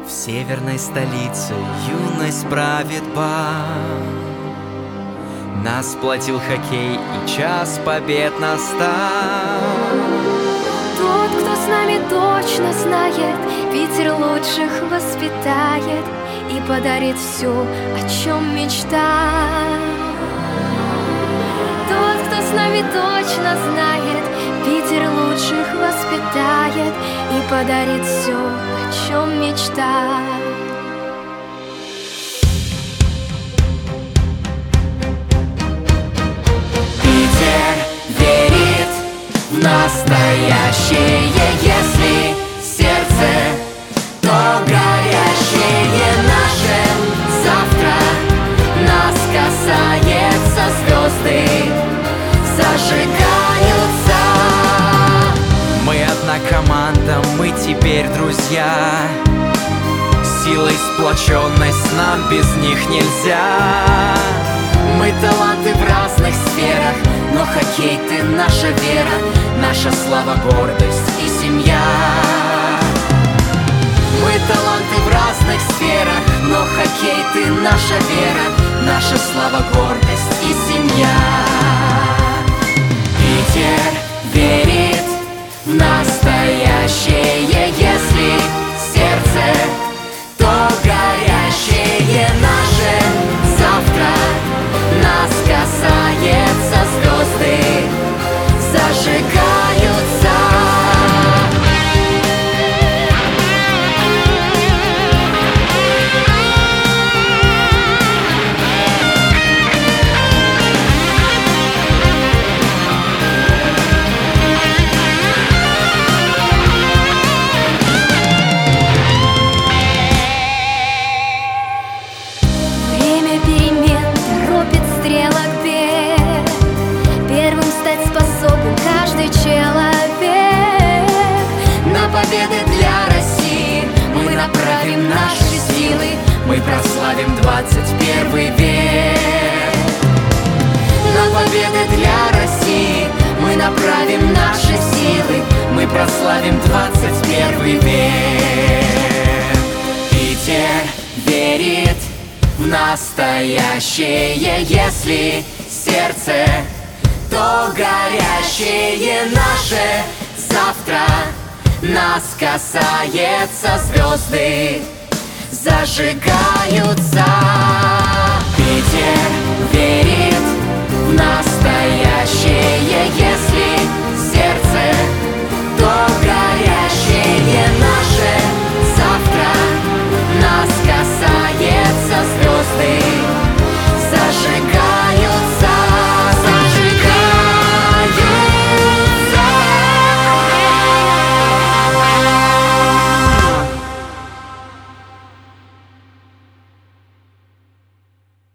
В северной столице юность правит бал. Нас сплотил хоккей, и час побед настал. Тот, кто с нами точно знает, Питер лучших воспитает и подарит все, о чем мечтал. Тот, кто с нами точно знает, Питер лучших воспитает и подарит все, о чем мечтал. Настоящее, если сердце, то горящее наше завтра нас касается, звезды зажигаются. Мы одна команда, мы теперь друзья. Силой сплоченность нам без них нельзя. Мы таланты в разных сферах, но хоккей — ты наша вера, наша слава, гордость и семья. Мы таланты в разных сферах, но хоккей — ты наша вера, наша слава, гордость и семья. Питер верит в настоящее, если сердце, то горящее наше завтра нас касается, звезды зажигаются. Время перемен торопит стрелок бег. Первым стать способен каждый человек. На победы для России мы направим наши силы, мы прославим 21 век. На победы для России мы направим наши силы, мы прославим 21 век. Питер верит в настоящее, если сердце, то горящее наше завтра нас касается, звезды зажигаются. Питер верит в нас.